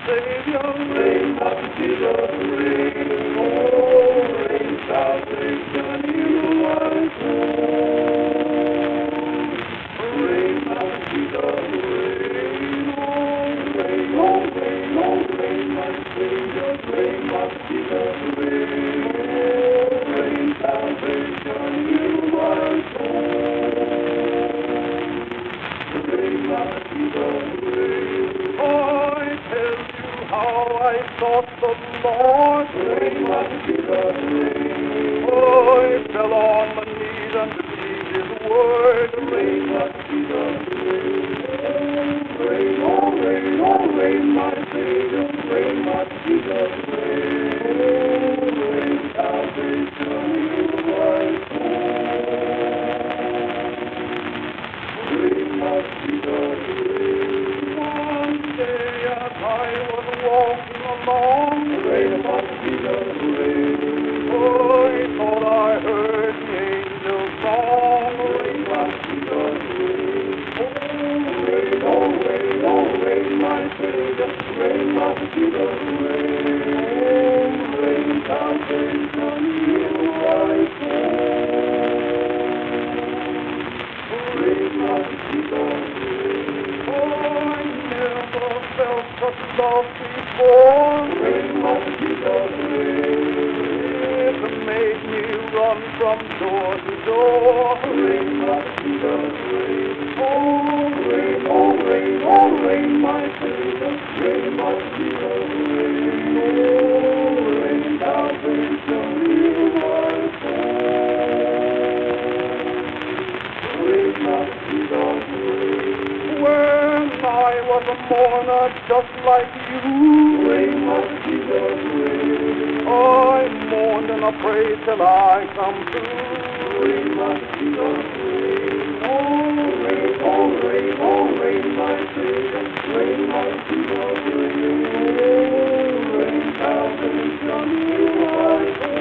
Savior, reign, my Jesus, reign. Oh, reign, salvation, you my soul. Reign, my Jesus, reign. Oh, reign, my Savior, reign, my Jesus, reign. Oh, reign, salvation, you my soul. Reign, my Jesus, reign. I tell you how I sought the Lord. Reign, my Jesus, reign. Oh, I fell on my knees and believed His word. Reign, my Jesus, reign. Reign, reign, my Savior. Reign, my Jesus, reign. Reign, salvation, you my soul. Reign, my Jesus, reign. One day as I was walking along, reign, my Jesus, reign. Oh, I thought I heard the angel song. Reign, my Jesus, reign. Reign, my Savior, reign, my Jesus, reign. Reign, salvation, you my soul. Reign, my Jesus, reign. Oh, I never felt such love before. Reign, my Jesus, reign. It made me run from door to door. Reign, my Jesus, reign. Reign, my Savior, reign, my Jesus, reign. Oh, reign, salvation, you my soul. Reign, my Jesus, reign. When I was a mourner just like you, reign, my Jesus, reign. I mourned and I prayed till I come through. Reign, my Jesus, reign. Reign, my Savior, reign, my Jesus, reign. Reign, salvation, you my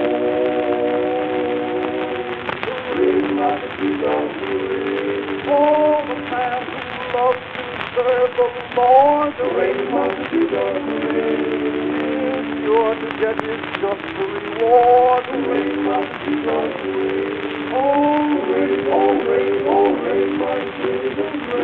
soul. Reign, my Jesus, reign. Oh, the man who loves to serve the Lord, reign, my Jesus, reign. Sure to get his just reward. Reign, my Jesus, reign. Oh, reign, my Savior, reign.